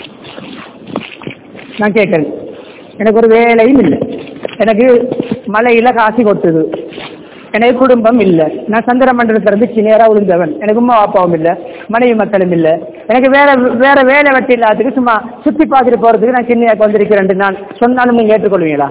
நான் கேட்கிறேன், எனக்கு ஒரு வேலையும் இல்லை, எனக்கு மலையில காசி கொட்டுது, எனக்கு குடும்பம் இல்லை, நான் சந்திர மண்டலத்திலிருந்து சின்னேரா விழுந்தவன், எனக்கு உமா பாப்பாவும் இல்லை, மனைவி மக்களும் இல்லை, எனக்கு வேற வேற வேலை வெட்டி இல்லாததுக்கு சும்மா சுத்தி பார்த்துட்டு போறதுக்கு நான் சின்னையாக்கு வந்திருக்கிறேன் நான் சொன்னாலும் நீங்க ஏற்றுக்கொள்வீங்களா?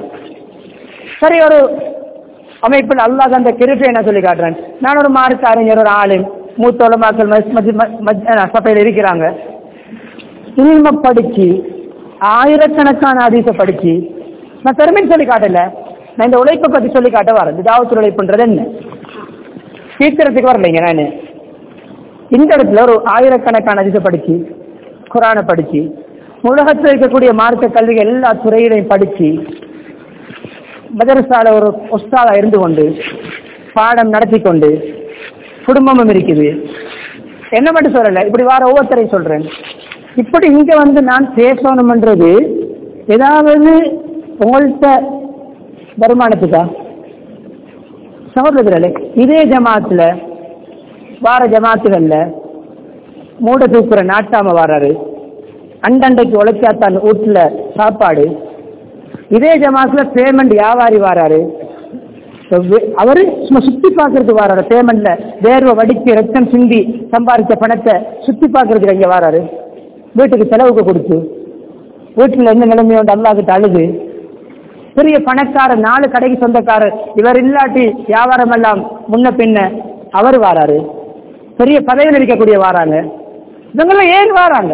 சரி, ஒரு அமைப்பில் அல்லாஹ் அந்த கிருபையை நான் சொல்லி காட்டுறேன். நான் ஒரு மார்க்க அறிஞர், ஒரு ஆளும் மூத்த உலமாக்கள் சபையில் இருக்கிறாங்க. இல்ம படிச்சு ஆயிரக்கணக்கான ஹதீஸை படிச்சு, நான் பெருமைன்னு சொல்லி காட்டல, நான் இந்த உழைப்பை பத்தி சொல்லி காட்ட வரேன். இந்த தாவத்து உழைப்புன்றது என்ன கேட்கறதுக்கு வரலைங்க. நான் இந்த இடத்துல ஒரு ஆயிரக்கணக்கான ஹதீஸை படிச்சு, குரானை படிச்சு, உலகத்தில் இருக்கக்கூடிய மார்க்க கல்விகள் எல்லா துறையிலையும் படிச்சு, மதரசால ஒரு உஸ்தாதா இருந்து கொண்டு பாடம் நடத்தி கொண்டு குடும்பமும் இருக்குது. என்ன மட்டும் சொல்லல, இப்படி வார ஒவ்வொருத்தரையும் சொல்றேன். இப்படி இங்க வந்து நான் பேசணும்ன்றது ஏதாவது உங்கள்கிட்ட வருமானத்துக்கா சகோதரர்களே? இதே ஜமாத்துல வார ஜமாத்துகள்ல மூட தூக்குற நாட்டாம வர்றாரு, அண்டண்டைக்கு உழைச்சாத்தான் வீட்டுல சாப்பாடு. இதே ஜமாத்துல பேமெண்ட் வியாபாரி வராரு, அவரு சும்மா சுத்தி பாக்குறதுக்கு வராரு. பேமெண்ட்ல வேர்வை வடிச்சு ரத்தம் சிந்தி சம்பாதிச்ச பணத்தை சுத்தி பாக்குறதுக்கு இங்க வராரு. வீட்டுக்கு செலவுக்கு கொடுத்து வீட்டுல எந்த நிலைமையோட அல்லாஹ்கிட்ட அழுது பெரிய பணக்காரர், நாலு கடைக்கு சொந்தக்காரர், இவர் இல்லாட்டி வியாபாரம் எல்லாம் முன்ன பின்ன அவர் வாராரு. பெரிய பதவியில் இருக்கக்கூடிய வாராங்க. இவங்கெல்லாம் ஏன் வாராங்க?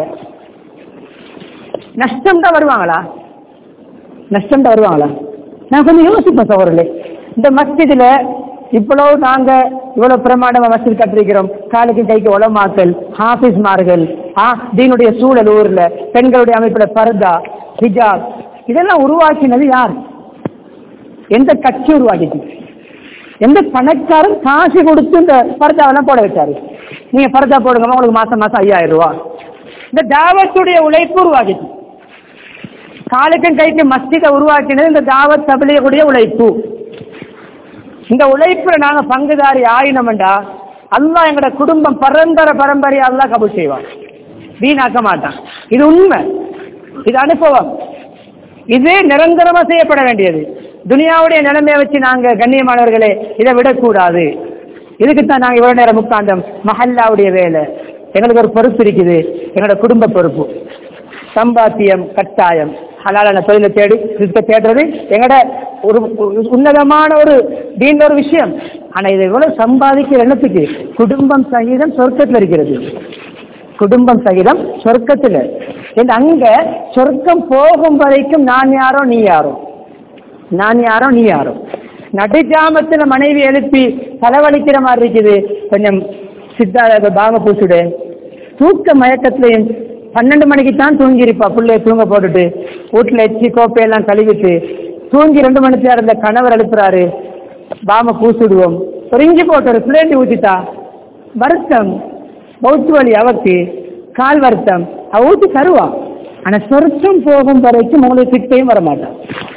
நஷ்டம் தான் வருவாங்களா? நஷ்டம் தான் வருவாங்களா? நான் கொஞ்சம் யோசிப்பேன் சகோதரர்களே. இந்த மஸ்ஜிதுல இவ்வளவு நாங்க இவ்வளவு பிரமாண்டமா மஸ்ஜித் கட்டிருக்கிறோம். காலுக்கு கைக்கு உலமாக்கல், ஹாஃபிஸ்மார்கள், தீனுடைய சூழல், ஊர்ல பெண்களுடைய அமைப்புல பர்தா, ஹிஜாப், இதெல்லாம் உருவாக்கினது யார்? எந்த கட்சி உருவாக்கிச்சு? எந்த பணக்காரன் காசு கொடுத்து இந்த பர்தாவெல்லாம் போட வச்சாரு? நீங்க பர்தா போடுங்க, உங்களுக்கு மாசம் மாசம் ஐயாயிரம் ரூபாய். இந்த தாவத்துடைய உழைப்பு உருவாக்கிச்சு. காலுக்கும் கைக்கு மஸ்ஜிதை உருவாக்கினது இந்த தாவத் தப்லீகுடைய உழைப்பு. இந்த உழைப்புல நாங்க பங்குதாரி ஆயினோம்டா அல்லாஹ் எங்களோட குடும்பம் பரம்பரை பரம்பரையா அல்லாஹ் கபூல் செய்வான், வீணாக்க மாட்டான். இது உண்மை, இது அனுபவம், இது நிரந்தரமா செய்யப்பட வேண்டியது. துனியாவுடைய நிலைமையை வச்சு நாங்க கண்ணியமானவர்களே இதை விடக்கூடாது. இதுக்குத்தான் நாங்க இவ்வளவு நேரம் உட்கார்ந்தோம். மஹல்லாவுடைய வேலை, எங்களுக்கு ஒரு பொறுப்பு இருக்குது, எங்களோட குடும்ப பொறுப்பு. சம்பாத்தியம் கட்டாயம், ஹலாலான தொழிலை தேடி தேடுறது எங்கட ஒரு உன்னதமான ஒரு தீன் ஒரு விஷயம். ஆனா இதை இவ்வளவு சம்பாதிக்கிற எண்ணத்துக்கு குடும்பம் சகிதம் சொர்க்கத்தில் இருக்கிறது. குடும்பம் சகிதம் சொர்க்கத்தில் அங்க சொர்க்கம் போகும் வரைக்கும் நான் யாரோ நீ யாரோ, நான் யாரோ நீ யாரோ. நடுஜாமத்துல மனைவி எழுப்பி செலவழிக்கிற மாதிரி இருக்குது. கொஞ்சம் சித்தார பாவ பூசுடு, தூக்க மயக்கத்திலையும் பன்னெண்டு மணிக்கு தான் தூங்கி இருப்பா. பிள்ளைய தூங்க போட்டுட்டு வீட்டுல எச்சி கோப்பையெல்லாம் கழுவிட்டு தூங்கி ரெண்டு மணி நேரம் இந்த கணவர் எழுப்புறாரு, பாம பூசிடுவோம். ஒரு இஞ்சி போட்டு ஒரு பிளேண்டி ஊத்திட்டா வருத்தம், பௌத்து வலி அவக்கு, கால் வருத்தம் அவ ஊத்தி தருவான். ஆனா சொர்க்கம் போகும் வரைக்கும் உங்களுக்கு கிட்டையும் வரமாட்டான்.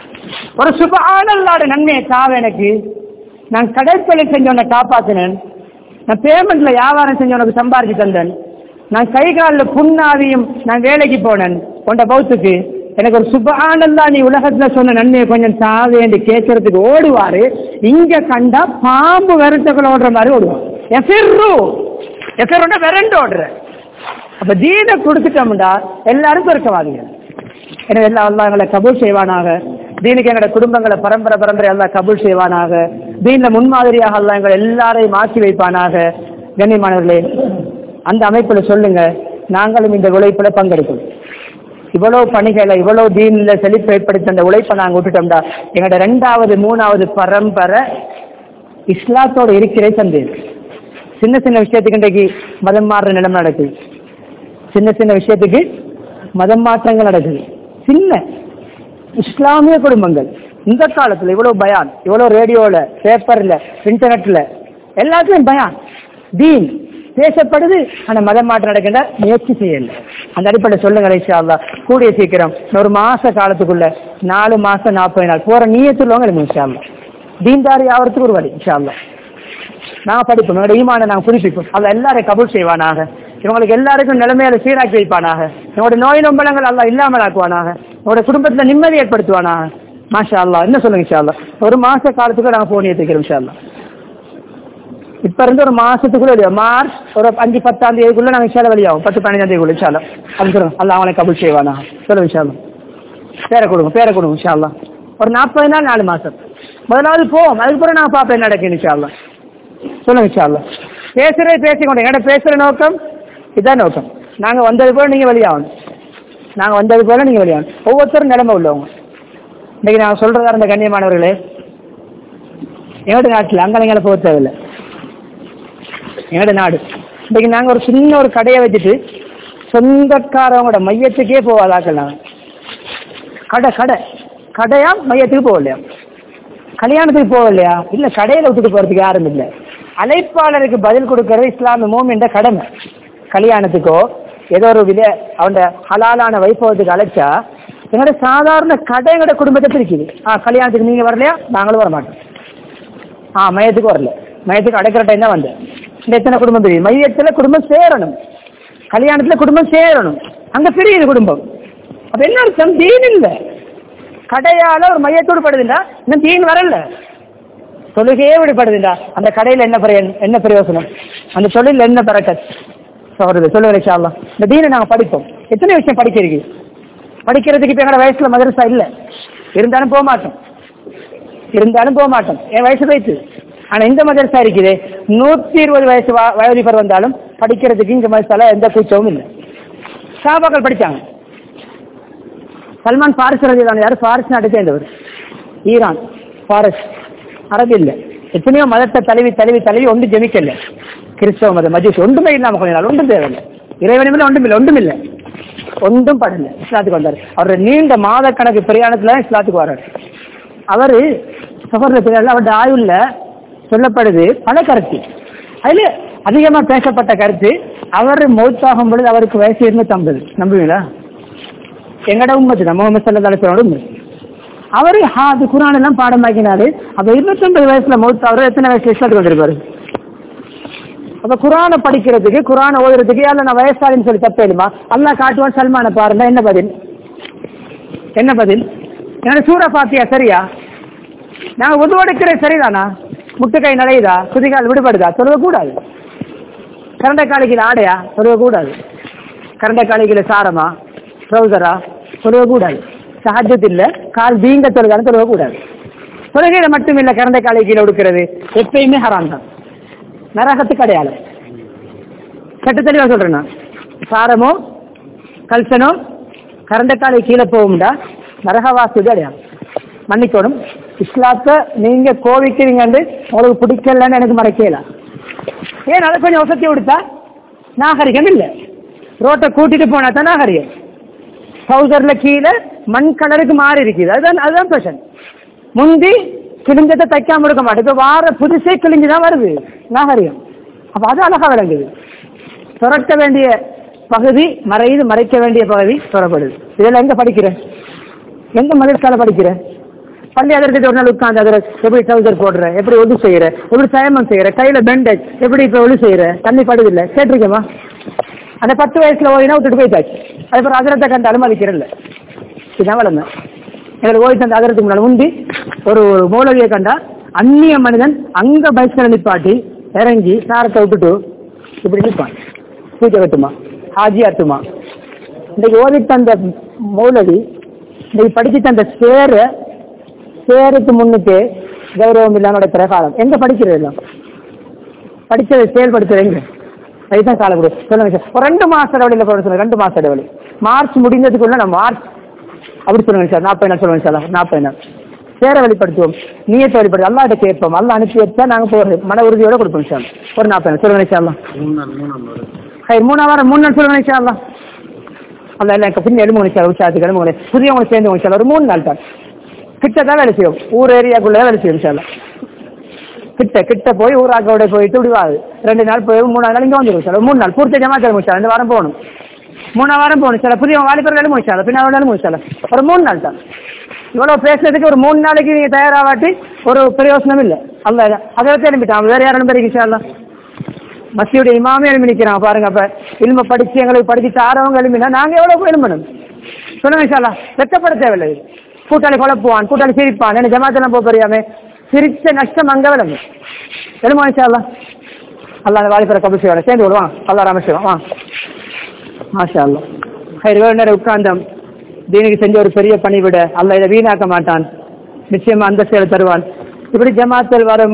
ஒரு சுபஹானல்லாஹ் நன்மையை தாவ எனக்கு, நான் கடைப்பலை செஞ்சவனை காப்பாத்தினேன், நான் பேமெண்ட்ல வியாபாரம் செஞ்சவனுக்கு சம்பாதிச்சு தந்தேன், நான் கை காலில் புண்ணாவியும் நான் வேலைக்கு போனேன் கொண்ட பௌத்துக்கு, எனக்கு ஒரு சுபஹானல்லாஹ் நீ உலகத்துல சொன்ன நன்மையை கொஞ்சம் தாவேண்டு கேட்கறதுக்கு ஓடுவாரு. இங்க கண்டா பாம்பு விரட்டக்குள்ள ஓடுற மாதிரி ஓடுவான். எஃபிர்ரு எஃபிர்ருன்னா விரண்டு ஓடுற. அப்ப தீனை கொடுத்துட்டோம்டா எல்லாரும் பெருக்கவாதீங்க. எனவே எல்லா அல்லாஹ் எங்களை கபூல் செய்வானாக. தீனுக்கு எங்களோட குடும்பங்களை பரம்பரை பரம்பரை அல்லாஹ் கபூல் செய்வானாக. தீன்ல முன்மாதிரியாக அல்லாஹ் எங்களை எல்லாரையும் மாற்றி வைப்பானாக. கண்ணியமானவர்களே, அந்த அமைப்புல சொல்லுங்க, நாங்களும் இந்த உழைப்புல பங்கெடுக்கணும். இவ்வளவு பணிகளை இவ்வளவு தீன்ல செழிப்பு ஏற்படுத்த அந்த உழைப்பை நாங்க விட்டுட்டோம்டா எங்களோட ரெண்டாவது மூணாவது பரம்பரை இஸ்லாத்தோடு இருக்கிற சந்தேகம். சின்ன சின்ன விஷயத்துக்கு இன்றைக்கு மதம் மாறுற நிலைமை நடக்குது. சின்ன சின்ன விஷயத்துக்கு மதம் மாற்றங்கள் நடக்குது. சின்ன இஸ்லாமிய குடும்பங்கள் இந்த காலத்துல இவ்வளவு பயான், இவ்வளவு ரேடியோல, பேப்பர்ல, இன்டர்நெட்ல எல்லாத்துலயும் பயான் தீன் பேசப்படுது. ஆனா மதம் மாற்றம் நடக்கின்ற முயற்சி செய்யல. அந்த அடிப்படையில் சொல்லுங்க இன்ஷா அல்லாஹ் கூடிய சீக்கிரம் ஒரு மாச காலத்துக்குள்ள நாலு மாசம் நாற்பது நாள் போற நீயத்துள்ளவங்க இருக்கு இன்ஷா அல்லாஹ். தீன்தாரி ஆகிறதுக்கு ஒரு வழி இன்ஷா அல்லாஹ். நாங்க படிப்போம், என்னோட ஈமான நாங்க புதுப்பிப்போம். அல்ல எல்லாரையும் கபூல் செய்வானாக. இவங்களுக்கு எல்லாருக்கும் நிலைமையில சீராக்கி வைப்பானாக. இவங்களோட நோய் நொம்பலங்கள் எல்லாம் இல்லாமல் ஆக்குவானாக. உங்களோட குடும்பத்துல நிம்மதி ஏற்படுத்துவானாக. மாஷா அல்லாஹ். என்ன சொல்லுங்க இன்ஷா அல்லாஹ். ஒரு மாச காலத்துக்கு நாங்க போன் ஏற்றுக்கிறோம் இன்ஷா அல்லாஹ். இப்ப இருந்து ஒரு மாசத்துக்குள்ள வெளியாகும். மார்ச் ஒரு அஞ்சு பத்தாம் தேதிக்குள்ள நாங்க இன்ஷா அல்லாஹ் வெளியாகும். பத்து பதினஞ்சாம் தேதிக்குள்ள இன்ஷா அல்லாஹ். அப்படி சொல்லுங்க. அல்ல அவங்களை கபூல் செய்வானாக. சொல்லுங்க இன்ஷா அல்லாஹ். பேரை கொடுங்க, பேரை கொடுங்க இன்ஷா அல்லாஹ். ஒரு நாற்பது நாள் நாலு மாசம் முதலாவது போவோம். அதுக்கு பிறகு நான் பார்ப்பேன் நடக்கு இன்ஷா அல்லாஹ். சொல்லுங்க இன்ஷா அல்லாஹ். பேசுறதை பேசிக்கொண்டு எங்கள்கிட்ட பேசுற நோக்கம் இதுதான் நோக்கம். நாங்க வந்தது போல நீங்க வெளியாகணும், நாங்க வந்தது போல நீங்க வெளியாகணும். ஒவ்வொருத்தரும் நிலைமை உள்ளவங்க. இன்னைக்கு நான் சொல்றதா இருந்த கண்ணியமானவர்களே, எங்களோட நாட்டில் அங்கே போக தேவையில்லை. எங்களோட நாடு இன்னைக்கு நாங்கள் ஒரு சின்ன ஒரு கடையை வச்சுட்டு சொந்தக்காரவங்களோட மையத்துக்கே போவாதாக்கலாம். கடை கடை கடையா மையத்துக்கு போகலையா, கல்யாணத்துக்கு போகலையா, இல்லை கடையில் விட்டுட்டு போகிறதுக்கு யாரும் இல்லை. அழைப்பாளருக்கு பதில் கொடுக்கறது இஸ்லாமிய மூமின்ற கடமை. கல்யாணத்துக்கோ ஏதோ ஒரு வித அவன் ஹலாலான வைபவத்துக்கு அழைச்சா எங்களோட சாதாரண கடை எங்களோட குடும்பத்தை பிரிக்குது. ஆ கல்யாணத்துக்கு நீங்கள் வரலையா, நாங்களும் வர மாட்டோம். ஆ மையத்துக்கு வரல, மையத்துக்கு அடைக்கிற டைம் தான் வந்தேன். இந்த எத்தனை குடும்பம் பிரியுது? மையத்தில் குடும்பம் சேரணும், கல்யாணத்தில் குடும்பம் சேரணும், அங்கே பிரியுது குடும்பம். அப்போ என்ன அர்த்தம்? தீன் இல்லை. கடையால் ஒரு மையத்தோடு படுதுண்டா இன்னும் தீன் வரல. தொழுகையே விடுபடுதுண்டா அந்த கடையில் என்ன என்ன பிரயோசனம், அந்த தொழில் என்ன பறக்கத் சொல்றது சொல்லுங்க. இந்த தீனை நாங்கள் படிப்போம். எத்தனை விஷயம் படிக்கிறீங்க? படிக்கிறதுக்கு இப்போ எங்களோட வயசுல மதரசா இல்லை, இருந்தாலும் போக மாட்டோம், இருந்தாலும் போக மாட்டோம். என் வயசு வயசு. ஆனால் இந்த மதரசா இருக்குது, நூற்றி இருபது வயசு வயோதிபர் வந்தாலும் படிக்கிறதுக்கு இந்த மதரசால எந்த கூச்சமும் இல்லை. சாபாக்கள் படித்தாங்க. சல்மான் பாரிஸ் ரலியல்லாஹு யார்? பாரிஸ் நாட்டை சேர்ந்தவர். ஈரான் பாரிஸ், அரபு இல்லை. எத்தனையோ மதத்தை தழுவி தழுவி தழுவி ஒன்று ஜெமிக்கல. கிறிஸ்தவ மதம் மஜூஸ் ஒன்றுமே இல்லாமல் கொஞ்ச நாள் ஒன்றும் தேவையில்லை. இறைவனும் இல்லை, ஒன்றும் இல்லை, ஒன்றும் இல்லை, ஒன்றும் படல. இஸ்லாத்துக்கு வந்தார். அவருடைய நீண்ட மாத கணக்கு பிரயாணத்துல இஸ்லாத்துக்கு வர்றார். அவரு சகோதர அவருடைய ஆயுள்ல சொல்லப்படுது பல கருத்து. அதுல அதிகமா பேசப்பட்ட கருத்து, அவர் மௌத்தாகும் பொழுது அவருக்கு வயசு இருநூத்தி ஐம்பது. நம்புவீங்களா? எங்கட உண்மத்து தான் முகமது ஸல்லல்லாஹு அலைஹி வஸல்லம் உண்மை. அவரு அது குர்ஆன் எல்லாம் பாடமாக்கினாரு. அப்ப இருநூத்தி ஐம்பது வயசுல மௌத், அவர் எத்தனை வயசுல இஸ்லாத்துக்கு வந்திருப்பாரு? அப்ப குர்ஆனை படிக்கிறதுக்கு, குர்ஆனை ஓதுறதுக்கு யாரும் நான் வயசாலின்னு சொல்லி தப்ப இல்லமா? அல்லாஹ் காட்டுவான் சல்மானை பாருங்க. என்ன பதில்? என்ன பதில்? என்னோட சூரா ஃபாத்தியா சரியா? நாங்க உதவெடுக்கிறது சரிதானா? முட்டுக்கை நடையுதா? குதிகால் விடுபடுதா? சொல்லக்கூடாது. கரண்ட காலிக்கில் ஆடையா? சொல்லக்கூடாது. கரண்ட காலிக்கில் சாரமா ட்ரௌசரா? சொல்லக்கூடாது. சஹஜத் இல்ல கால் வீங்க தொழுகான்னு சொல்லக்கூடாது. தொழுகையில மட்டும் இல்ல, கரண்ட காலை கீழே உடுக்கிறது எப்பயுமே ஹராம் தான். நரகத்துக்கு அடையாளம். சட்ட தெளிவா சொல்றேன்னா, சாரமோ கல்சனோ கரண்ட காலை கீழே போகும்டா நரகவாசுக்கு அடையாளம். மன்னிக்கணும், இஸ்லாத்தை நீங்க கோவிக்கிறீங்கன்னு உங்களுக்கு பிடிக்கலன்னு எனக்கு மறைக்கலாம். ஏன் அதை கொஞ்சம் வசதி கொடுத்தா நாகரிகம் இல்லை. ரோட்டை கூட்டிட்டு போனா தான் நாகரிகம். ட்ரௌசர்ல கீழே மண் கலருக்கு மாறி இருக்குது. அதுதான் அதுதான் பிரச்சனை. முந்தி கிழிஞ்சத்தை தைக்காம இருக்க மாட்டேன். இப்போ வார புதுசே கிழிஞ்சுதான் வருது நாகரிகம். அப்ப அது அழகா விளங்குது. துறக்க வேண்டிய பகுதி மறையுது, மறைக்க வேண்டிய பகுதி துறப்படுது. இதெல்லாம் எங்க படிக்கிறேன்? எங்க மதரசால படிக்கிறேன்? பள்ளி அதற்கு ஒரு நாள் உட்காந்து அதில் எப்படி ட்ரௌசர் போடுற, எப்படி ஒழு செய்யற, எப்படி சயமம் செய்யற, கையில பெண்டேஜ் எப்படி இப்ப ஒழு செய்யற, தண்ணி படுதில்லை கேட்டிருக்கேமா? அந்த பத்து வயசுல ஓடினா விட்டுட்டு போயிட்டாச்சு. அதுக்கப்புறம் அதிரத்தை கண்டு அனுமதிக்கிறேன். இதுதான் வளர்ந்த எங்களுக்கு ஓடி தந்த அதிரத்துக்கு முன்னாடி முந்தி ஒரு மூலவியை கண்டா அந்நிய மனிதன் அங்க பைஸ்கரை நிப்பாட்டி இறங்கி சாரத்தை விட்டுட்டு இப்படி நிற்பான். பூஜை கட்டுமா, ஹாஜி ஆட்டுமா. இன்னைக்கு ஓதி தந்த மௌலவி இன்னைக்கு படிச்சு தந்த சேர சேருக்கு முன்னுக்கு கௌரவம் இல்லாம நடக்கிற காலம். எங்க படிக்கிறது எல்லாம் படிச்சதை செயல்படுத்துறது எங்க? அதுதான் காலம் கொடு சொல்லுங்க சார். ஒரு ரெண்டு மாச இடைவெளியில் போட சொல்லுங்க. ரெண்டு மாச இடைவெளி மார்ச் முடிஞ்சதுக்குள்ள நம்ம மார்ச் அப்படி சொல்லுங்க சார். நாற்பது நாள் சொல்லுங்க சார். நாற்பது நாள் சேர வெளிப்படுத்துவோம், நீயத்தை வெளிப்படுத்தும், அல்லாட்ட கேட்போம். அல்லா அனுப்பி வச்சா நாங்க போறது மன உறுதியோட கொடுப்போம் சார். ஒரு நாற்பது நாள் சொல்லுங்க சார். மூணா வாரம் மூணு நாள் சொல்லுங்க சார். அல்ல இல்லை எனக்கு பின் எழுமூணு சார். உற்சாகத்துக்கு எழுமூணு புதியவங்களை சேர்ந்து சார். ஒரு மூணு நாள் தான் கிட்டதான் வேலை செய்யும். ஊர் ஏரியாக்குள்ள வேலை செய்யும் சார். கிட்ட கிட்ட போய் ஊராக்கோட போயிட்டு விடுவாது. ரெண்டு நாள் போய் மூணாவது நாள் இங்கே வந்துடும் சார். மூணு நாள் பூர்த்தி ஜமா தர முடிச்சால் ரெண்டு வாரம் போகணும். மூணா வாரம் போகணும் சார். புதிய வாலிபர்கள் முடிச்சால பின்னாடி முடிச்சால ஒரு மூணு நாள் தான். இவ்வளவு பேசுறதுக்கு ஒரு மூணு நாளைக்கு நீங்க தயாராகாட்டி ஒரு பிரயோசனம் இல்லை. அல்ல அதை எழுப்பிட்டான். வேற யாரும் பேருக்கு சார் மசியுடைய இமாமே எழுப்பி நிற்கிறாங்க பாருங்க. அப்ப இல்ம படிச்சு எங்களுக்கு படிச்சு தாரவங்க எழுப்பினா நாங்க எவ்வளவு போய் எழுப்பணும் சொல்லுங்க சார். வெட்டப்பட தேவையில்லை. கூட்டாளி குழப்புவான், கூட்டாளி சிரிப்பான், என்ன ஜமாத்தெல்லாம் போக தெரியாம சிரிச்ச நஷ்டம் அங்க விளங்கு எழுமா சார். அல்லா அந்த வாலிபரை கபல் செய்வாங்க சேர்ந்து விடுவான். அல்லா ராமேஸ்வரம் வா மாஷா அல்லா. வேறு நேரம் உட்கார்ந்தம் தீனுக்கு செஞ்ச ஒரு பெரிய பணி விட அல்ல இதை வீணாக்க மாட்டான். நிச்சயமா அந்த செயல் தருவான். இப்படி ஜமாத்தல் வரும்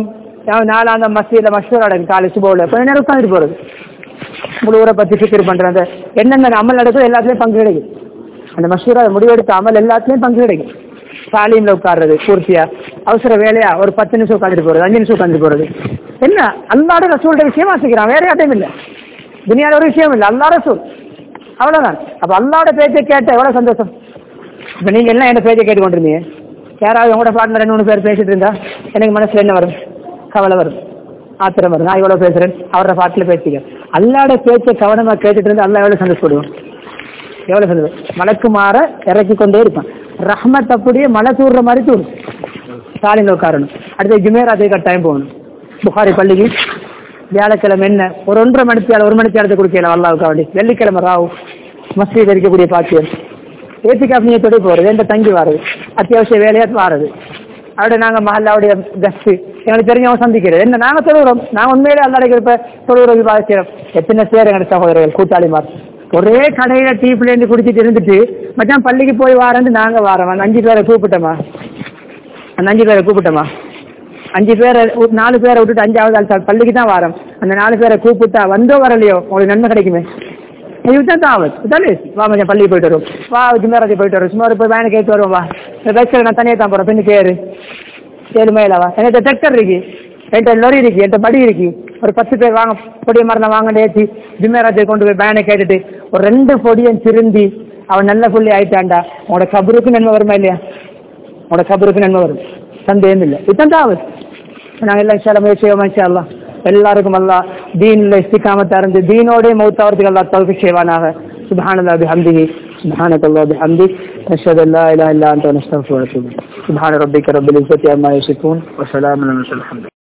நாலாந்த மஸ்ஜிதில் மஷூரா நடக்கும் காலை சுபோவில் கொஞ்ச நேரம் உட்காந்துட்டு போகிறது. முழு ஊரை பற்றி ஃபிக்ர் பண்ணுறது, என்னென்ன அமல் நடக்குது எல்லாத்துலேயும் பங்கு கிடைக்கும். அந்த மஷூரா முடிவெடுத்த அமல் எல்லாத்துலேயும் பங்கு கிடைக்கும். தாலீம்ல உட்கார்றது பூர்த்தியா, அவசர வேலையா ஒரு பத்து நிமிஷம் உட்காந்துட்டு போகிறது, அஞ்சு நிமிஷம் உட்காந்துட்டு போகிறது. என்ன அல்லாட ரசூல்ட விஷயம் வாசிக்கிறான், வேற யார்ட்டையும் இல்லை, துனியாவில் ஒரு விஷயம் இல்லை, அல்லா ரசூல் அவ்வளோதான். அப்போ அல்லாட பேச்சை கேட்ட எவ்வளோ சந்தோஷம். இப்போ நீங்கள் எல்லாம் என்ன பேச்சை கேட்டு கொண்டிருந்தீங்க, யாராவது உங்களோட பாட்டில் ரெண்டு மூணு பேர் பேசிட்டு இருந்தா எனக்கு மனசில் என்ன வரும்? கவலை வரும், ஆத்திரம் வரும். நான் இவ்வளோ பேசுகிறேன், அவரோட பாட்டில் பேசிக்க. அல்லாட பேச்சை கவனமாக கேட்டுட்டு இருந்தா அல்லா எவ்வளோ சந்தோஷப்படுவோம், எவ்வளோ சந்தோஷம். மலைக்கு மாற இறக்கி கொண்டே இருப்பான். ரஹ்மத் அப்படியே மழை தூர்ற மாதிரி தூரும். சாலிங்க உட்காரணும். அடுத்த ஜுமேராத்துக்கு கட்டாயம் போகணும். புகாரி பள்ளிக்கு வியாழக்கிழமை என்ன ஒரு ஒன்றரை மணித்தியால ஒரு மணித்தியாலத்தை கொடுக்கலாம் அல்லாவுக்கு வேண்டி. வெள்ளிக்கிழமை ராவு மஸ்ஜித் இருக்கக்கூடிய பாக்கியம். ஏத்திகாஃபியத்தோடு போகிறது, எந்த தங்கி வாரது, அத்தியாவசிய வேலையாக வாரது. அப்படியே நாங்கள் மஹல்லாவுடைய கஸ்ட்டு எங்களுக்கு தெரிஞ்சவங்க சந்திக்கிறது என்ன, நாங்கள் தொழுகிறோம். நாங்கள் உண்மையிலே அல்லாடைக்கு இருப்ப தொழுகிறோம், விவாதிக்கிறோம். எத்தனை பேர் எங்களுடைய சகோதரர்கள் கூட்டாளிமார் ஒரே கடையில டீ பிளேந்து குடிச்சிட்டு இருந்துட்டு மச்சான் பள்ளிக்கு போய் வாரேன்னு நாங்க வாரோம். அந்த அஞ்சு பேரை கூப்பிட்டோமா, அந்த அஞ்சு பேரை கூப்பிட்டோமா, அஞ்சு பேரை நாலு பேரை விட்டுட்டு அஞ்சாவது ஆள் பள்ளிக்கு தான் வாரோம். அந்த நாலு பேரை கூப்பிட்டா வந்தோ வரலையோ உங்களுக்கு நன்மை கிடைக்குமே. இதுதான் தாவத், இதாலே வா மச்சான் பள்ளிக்கு போயிட்டு வரும், வா ஜுமேராத்துக்கு போயிட்டு வரும், சும்மா போய் வேனை கேட்டு வருவோம், வா பஸ்ஸில் நான் தனியாக தான் போகிறேன், பின்னு கேரு ஏழு மைலவா, என்கிட்ட டிராக்டர் இருக்கு, என்கிட்ட லொரி இருக்கு, என்கிட்ட படி இருக்கு, ஒரு பத்து பேர் வாங்க பொடிய மரணம் வாங்க ஏற்றி ஜுமேராத்தை கொண்டு போய் பேனை கேட்டுட்டு ஒரு ரெண்டு பொடியன் திருந்தி அவன் நல்ல புள்ளி ஆயிட்டான்டா, உங்களோட கபருக்கு நன்மை வருமா இல்லையா? உங்களோட கபருக்கு நன்மை வரும், சந்தேகம் இல்லை. இதுதான் தாவத். நாங்கள் எல்லாம் சில முயற்சி செய்வோம். எல்லாருக்கும் அல்லா தீன்ல இஸ்திகாமத்தா இருந்து தீனோட மௌத்தாவதுக்கு அல்லா தௌஃபீக் செய்வானாக. சுப்ஹானல்லாஹி பிஹம்திஹி சுப்ஹானக்கல்லாஹி பிஹம்திஹி அஷ்ஹது அல்லா இலாஹா இல்லா அன்த நஸ்தக்ஃபிருக வ நத்தூபு இலைக். சுப்ஹான ரப்பிக ரப்பில் இஸ்ஸத்தி அம்மா யசிஃபூன் வ ஸலாமுன் அலல் முர்ஸலீன்.